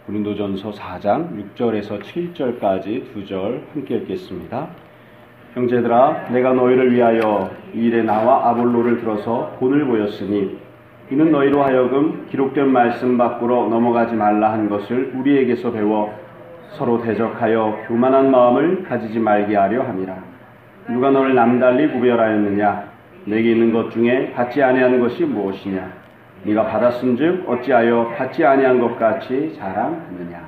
고린도전서 4장 6절에서 7절까지 2절 함께 읽겠습니다. 형제들아, 내가 너희를 위하여 이 일에 나와 아볼로를 들어서 본을 보였으니 이는 너희로 하여금 기록된 말씀 밖으로 넘어가지 말라 한 것을 우리에게서 배워 서로 대적하여 교만한 마음을 가지지 말게 하려 함이라. 누가 너를 남달리 구별하였느냐? 내게 있는 것 중에 받지 아니한 것이 무엇이냐? 네가 받았은즉 어찌하여 받지 아니한 것 같이 자랑하느냐?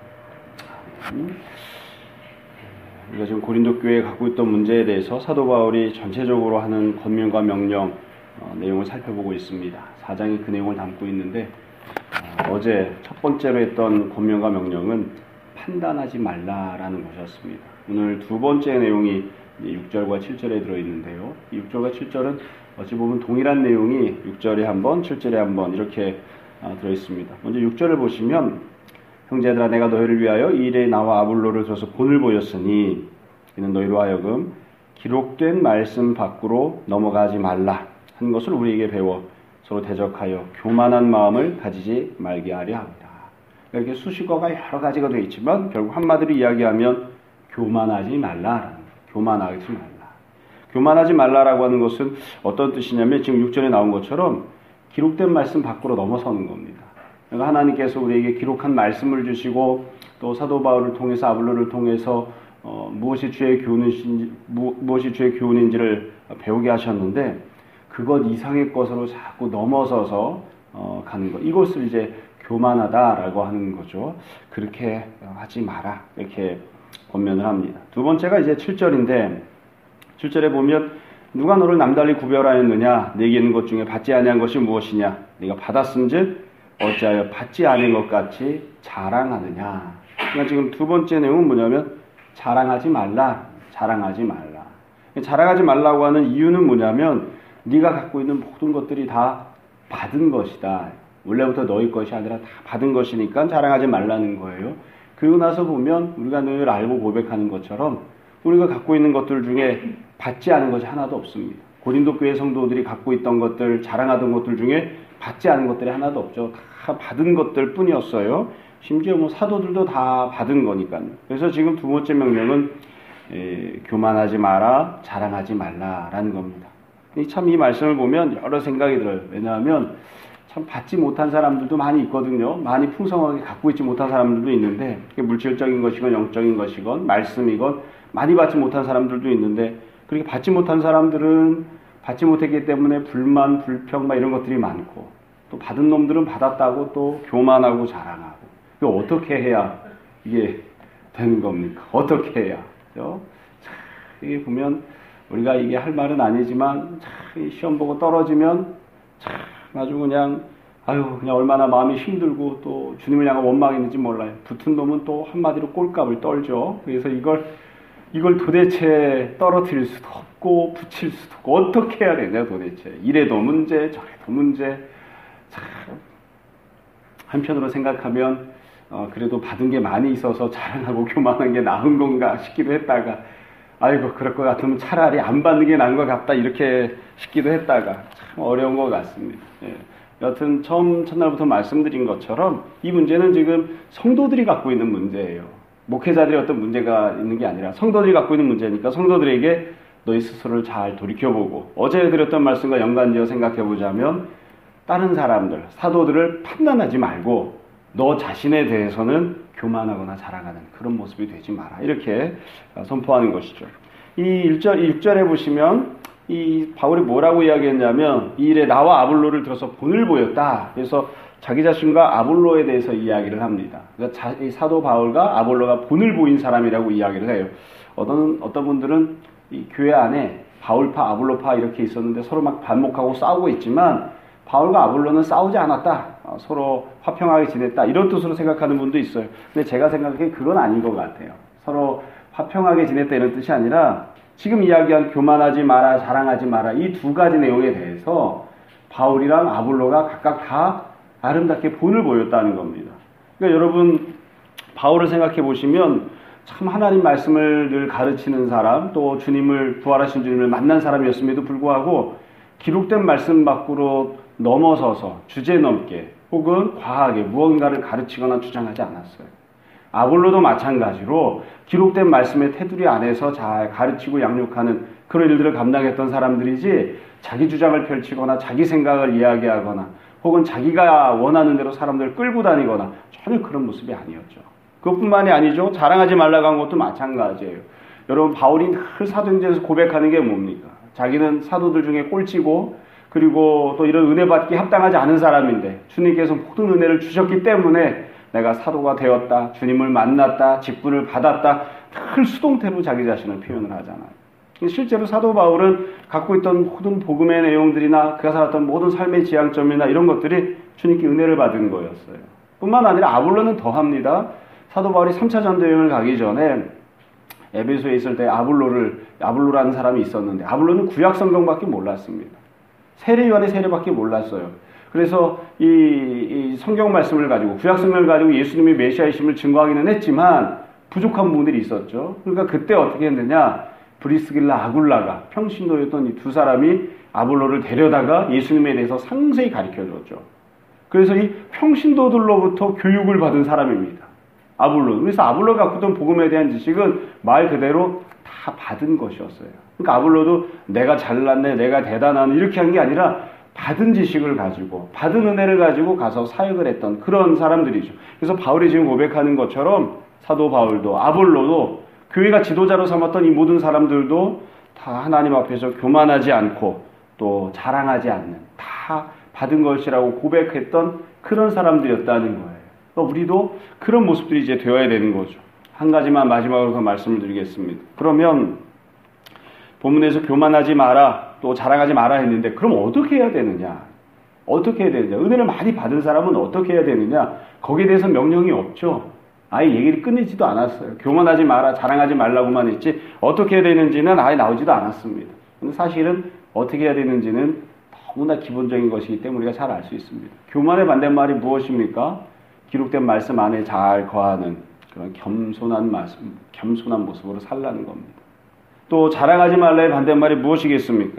우리가 지금 고린도 교회에 갖고 있던 문제에 대해서 사도 바울이 전체적으로 하는 권면과 명령 내용을 살펴보고 있습니다. 4장이 그 내용을 담고 있는데 어제 첫 번째로 했던 권면과 명령은 판단하지 말라라는 것이었습니다. 오늘 두 번째 내용이 6절과 7절에 들어있는데요. 이 6절과 7절은 어찌 보면 동일한 내용이 6절에 한 번, 7절에 한 번 이렇게 들어있습니다. 먼저 6절을 보시면 형제들아, 내가 너희를 위하여 이 일에 나와 아볼로를 들어서 본을 보였으니 이는 너희로 하여금 기록된 말씀 밖으로 넘어가지 말라 한 것을 우리에게 배워 서로 대적하여 교만한 마음을 가지지 말게 하려 합니다. 이렇게 수식어가 여러 가지가 되어 있지만 결국 한마디로 이야기하면 교만하지 말라라는, 교만하지 말라. 교만하지 말라라고 하는 것은 어떤 뜻이냐면 지금 6절에 나온 것처럼 기록된 말씀 밖으로 넘어서는 겁니다. 그러니까 하나님께서 우리에게 기록한 말씀을 주시고 또 사도 바울을 통해서 아볼로를 통해서 무엇이 주의 교훈인지를 배우게 하셨는데 그것 이상의 것으로 자꾸 넘어서서 가는 것, 이것을 이제 교만하다라고 하는 거죠. 그렇게 하지 마라, 이렇게 권면을 합니다. 두 번째가 이제 7절인데 7절에 보면 누가 너를 남달리 구별하였느냐? 내게 있는 것 중에 받지 아니한 것이 무엇이냐? 네가 받았은즉 어찌하여 받지 않은 것 같이 자랑하느냐? 그러니까 지금 두 번째 내용은 뭐냐면 자랑하지 말라, 자랑하지 말라. 자랑하지 말라고 하는 이유는 뭐냐면 네가 갖고 있는 모든 것들이 다 받은 것이다. 원래부터 너희 것이 아니라 다 받은 것이니까 자랑하지 말라는 거예요. 그리고 나서 보면 우리가 늘 알고 고백하는 것처럼 우리가 갖고 있는 것들 중에 받지 않은 것이 하나도 없습니다. 고린도 교회 성도들이 갖고 있던 것들, 자랑하던 것들 중에 받지 않은 것들이 하나도 없죠. 다 받은 것들 뿐이었어요. 심지어 사도들도 다 받은 거니까요. 그래서 지금 두 번째 명령은 교만하지 마라, 자랑하지 말라라는 겁니다. 참 이 말씀을 보면 여러 생각이 들어요. 왜냐하면 참 받지 못한 사람들도 많이 있거든요. 많이 풍성하게 갖고 있지 못한 사람들도 있는데 물질적인 것이건 영적인 것이건 말씀이건 많이 받지 못한 사람들도 있는데 그렇게 받지 못한 사람들은 받지 못했기 때문에 불만, 불평 이런 것들이 많고 또 받은 놈들은 받았다고 또 교만하고 자랑하고 이거 어떻게 해야 이게 되는 겁니까? 어떻게 해야? 그렇죠? 이게 보면 우리가 이게 할 말은 아니지만 시험 보고 떨어지면 아주 그냥 얼마나 마음이 힘들고 또 주님을 향한 원망이 있는지 몰라요. 붙은 놈은 또 한마디로 꼴값을 떨죠. 그래서 이걸 도대체 떨어뜨릴 수도 없고 붙일 수도 없고 어떻게 해야 되냐 도대체. 이래도 문제 저래도 문제. 한편으로 생각하면 그래도 받은 게 많이 있어서 자랑하고 교만한 게 나은 건가 싶기도 했다가 그럴 것 같으면 차라리 안 받는 게 나은 것 같다 이렇게 싶기도 했다가 참 어려운 것 같습니다. 여튼 첫날부터 말씀드린 것처럼 이 문제는 지금 성도들이 갖고 있는 문제예요. 목회자들이 어떤 문제가 있는 게 아니라 성도들이 갖고 있는 문제니까 성도들에게 너희 스스로를 잘 돌이켜보고 어제 드렸던 말씀과 연관지어 생각해보자면 다른 사람들, 사도들을 판단하지 말고 너 자신에 대해서는 교만하거나 자랑하는 그런 모습이 되지 마라. 이렇게 선포하는 것이죠. 이 6절에 보시면 이 바울이 뭐라고 이야기했냐면 이 일에 나와 아볼로를 들어서 본을 보였다. 그래서 자기 자신과 아볼로에 대해서 이야기를 합니다. 그러니까 이 사도 바울과 아볼로가 본을 보인 사람이라고 이야기를 해요. 어떤 분들은 이 교회 안에 바울파, 아볼로파 이렇게 있었는데 서로 막 반목하고 싸우고 있지만 바울과 아볼로는 싸우지 않았다. 서로 화평하게 지냈다. 이런 뜻으로 생각하는 분도 있어요. 근데 제가 생각하기엔 그건 아닌 것 같아요. 서로 화평하게 지냈다 이런 뜻이 아니라 지금 이야기한 교만하지 마라, 자랑하지 마라 이 두 가지 내용에 대해서 바울이랑 아볼로가 각각 다 아름답게 본을 보였다는 겁니다. 그러니까 여러분 바울을 생각해 보시면 참 하나님 말씀을 늘 가르치는 사람 또 주님을 부활하신 주님을 만난 사람이었음에도 불구하고 기록된 말씀 밖으로 넘어서서 주제넘게 혹은 과하게 무언가를 가르치거나 주장하지 않았어요. 아볼로도 마찬가지로 기록된 말씀의 테두리 안에서 잘 가르치고 양육하는 그런 일들을 감당했던 사람들이지 자기 주장을 펼치거나 자기 생각을 이야기하거나 혹은 자기가 원하는 대로 사람들을 끌고 다니거나 전혀 그런 모습이 아니었죠. 그것뿐만이 아니죠. 자랑하지 말라고 한 것도 마찬가지예요. 여러분 바울이 늘 사도행전에서 고백하는 게 뭡니까? 자기는 사도들 중에 꼴찌고 그리고 또 이런 은혜 받기 합당하지 않은 사람인데 주님께서 모든 은혜를 주셨기 때문에 내가 사도가 되었다, 주님을 만났다, 직분을 받았다, 늘 수동태로 자기 자신을 표현을 하잖아요. 실제로 사도 바울은 갖고 있던 모든 복음의 내용들이나 그가 살았던 모든 삶의 지향점이나 이런 것들이 주님께 은혜를 받은 거였어요. 뿐만 아니라 아볼로는 더합니다. 사도 바울이 3차 전도여행을 가기 전에 에베소에 있을 때 아볼로라는 사람이 있었는데 아볼로는 구약 성경밖에 몰랐습니다. 세례 요한의 세례밖에 몰랐어요. 그래서 이 성경 말씀을 가지고 구약 성경을 가지고 예수님이 메시아이심을 증거하기는 했지만 부족한 부분들이 있었죠. 그러니까 그때 어떻게 했느냐? 브리스길라 아굴라가 평신도였던 이 두 사람이 아볼로를 데려다가 예수님에 대해서 상세히 가르쳐줬죠. 그래서 이 평신도들로부터 교육을 받은 사람입니다. 아볼로. 그래서 아볼로가 갖고 있던 복음에 대한 지식은 말 그대로 다 받은 것이었어요. 그러니까 아볼로도 내가 잘났네, 내가 대단하네 이렇게 한 게 아니라 받은 지식을 가지고 받은 은혜를 가지고 가서 사역을 했던 그런 사람들이죠. 그래서 바울이 지금 고백하는 것처럼 사도 바울도 아볼로도 교회가 지도자로 삼았던 이 모든 사람들도 다 하나님 앞에서 교만하지 않고 또 자랑하지 않는 다 받은 것이라고 고백했던 그런 사람들이었다는 거예요. 우리도 그런 모습들이 이제 되어야 되는 거죠. 한 가지만 마지막으로 더 말씀을 드리겠습니다. 그러면 본문에서 교만하지 마라, 또 자랑하지 마라 했는데 그럼 어떻게 해야 되느냐? 어떻게 해야 되느냐? 은혜를 많이 받은 사람은 어떻게 해야 되느냐? 거기에 대해서 명령이 없죠. 아예 얘기를 끝내지도 않았어요. 교만하지 마라, 자랑하지 말라고만 했지 어떻게 해야 되는지는 아예 나오지도 않았습니다. 근데 사실은 어떻게 해야 되는지는 너무나 기본적인 것이기 때문에 우리가 잘 알 수 있습니다. 교만의 반대말이 무엇입니까? 기록된 말씀 안에 잘 거하는 그런 겸손한 모습으로 살라는 겁니다. 또 자랑하지 말라의 반대말이 무엇이겠습니까?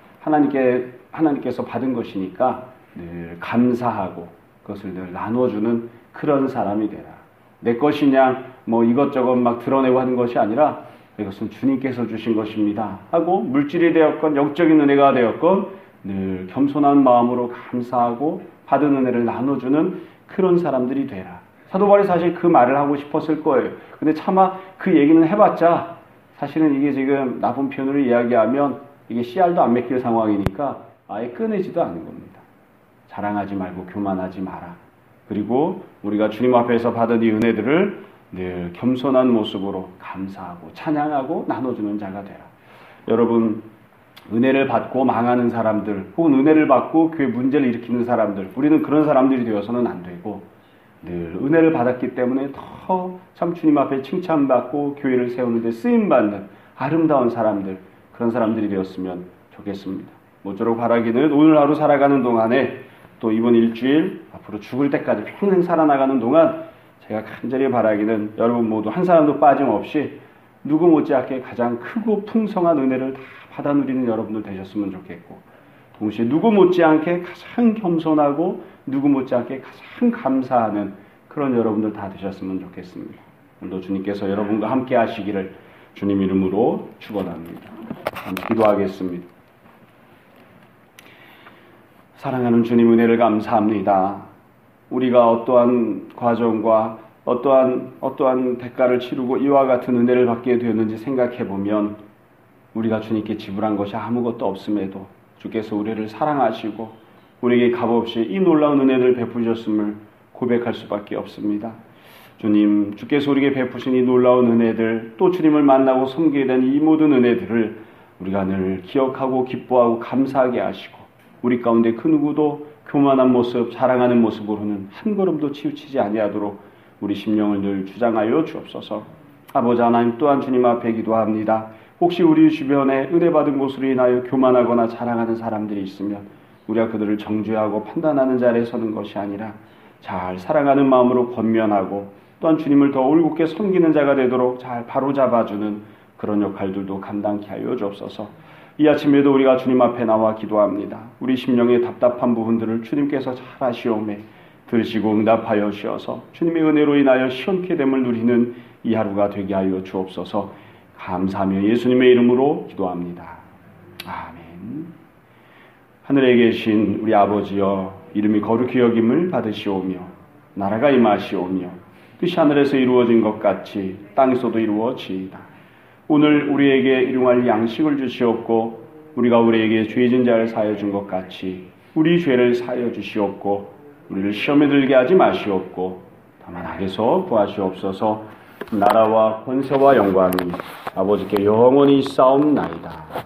하나님께서 받은 것이니까 늘 감사하고 그것을 늘 나눠주는 그런 사람이 되라. 내 것이냐 뭐 이것저것 막 드러내고 하는 것이 아니라 이것은 주님께서 주신 것입니다 하고 물질이 되었건 영적인 은혜가 되었건 늘 겸손한 마음으로 감사하고 받은 은혜를 나눠주는 그런 사람들이 되라. 사도 바울이 사실 그 말을 하고 싶었을 거예요. 근데 차마 그 얘기는 해봤자 사실은 이게 지금 나쁜 표현으로 이야기하면 이게 씨알도 안 맥힐 상황이니까 아예 꺼내지도 않은 겁니다. 자랑하지 말고 교만하지 마라. 그리고 우리가 주님 앞에서 받은 이 은혜들을 늘 겸손한 모습으로 감사하고 찬양하고 나눠주는 자가 되라. 여러분, 은혜를 받고 망하는 사람들 혹은 은혜를 받고 교회 문제를 일으키는 사람들, 우리는 그런 사람들이 되어서는 안 되고 늘 은혜를 받았기 때문에 더 참 주님 앞에 칭찬받고 교회를 세우는 데 쓰임받는 아름다운 사람들, 그런 사람들이 되었으면 좋겠습니다. 모쪼록 바라기는 오늘 하루 살아가는 동안에 또 이번 일주일 앞으로 죽을 때까지 평생 살아나가는 동안 제가 간절히 바라기는 여러분 모두 한 사람도 빠짐없이 누구 못지않게 가장 크고 풍성한 은혜를 다 받아 누리는 여러분들 되셨으면 좋겠고, 동시에 누구 못지않게 가장 겸손하고 누구 못지않게 가장 감사하는 그런 여러분들 다 되셨으면 좋겠습니다. 오늘도 주님께서 여러분과 함께 하시기를 주님 이름으로 축원합니다. 기도하겠습니다. 사랑하는 주님, 은혜를 감사합니다. 우리가 어떠한 과정과 어떠한 대가를 치르고 이와 같은 은혜를 받게 되었는지 생각해보면 우리가 주님께 지불한 것이 아무것도 없음에도 주께서 우리를 사랑하시고 우리에게 값없이 이 놀라운 은혜를 베푸셨음을 고백할 수밖에 없습니다. 주님, 주께서 우리에게 베푸신 이 놀라운 은혜들, 또 주님을 만나고 섬기게 된 이 모든 은혜들을 우리가 늘 기억하고 기뻐하고 감사하게 하시고 우리 가운데 그 누구도 교만한 모습, 자랑하는 모습으로는 한 걸음도 치우치지 아니하도록 우리 심령을 늘 주장하여 주옵소서. 아버지 하나님, 또한 주님 앞에 기도합니다. 혹시 우리 주변에 은혜 받은 곳으로 인하여 교만하거나 자랑하는 사람들이 있으면 우리가 그들을 정죄하고 판단하는 자리에 서는 것이 아니라 잘 사랑하는 마음으로 권면하고 또한 주님을 더 올곧게 섬기는 자가 되도록 잘 바로잡아주는 그런 역할들도 감당케 하여 주옵소서. 이 아침에도 우리가 주님 앞에 나와 기도합니다. 우리 심령의 답답한 부분들을 주님께서 잘 아시오매 들으시고 응답하여 주셔서 주님의 은혜로 인하여 시원케 됨을 누리는 이 하루가 되게 하여 주옵소서. 감사하며 예수님의 이름으로 기도합니다. 아멘. 하늘에 계신 우리 아버지여, 이름이 거룩히 여김을 받으시오며 나라가 임하시오며 뜻이 하늘에서 이루어진 것 같이 땅에서도 이루어지이다. 오늘 우리에게 일용할 양식을 주시옵고 우리가 우리에게 죄진 자를 사하여 준 것 같이 우리 죄를 사하여 주시옵고 우리를 시험에 들게 하지 마시옵고 다만 악에서 구하시옵소서. 나라와 권세와 영광이 아버지께 영원히 싸움나이다.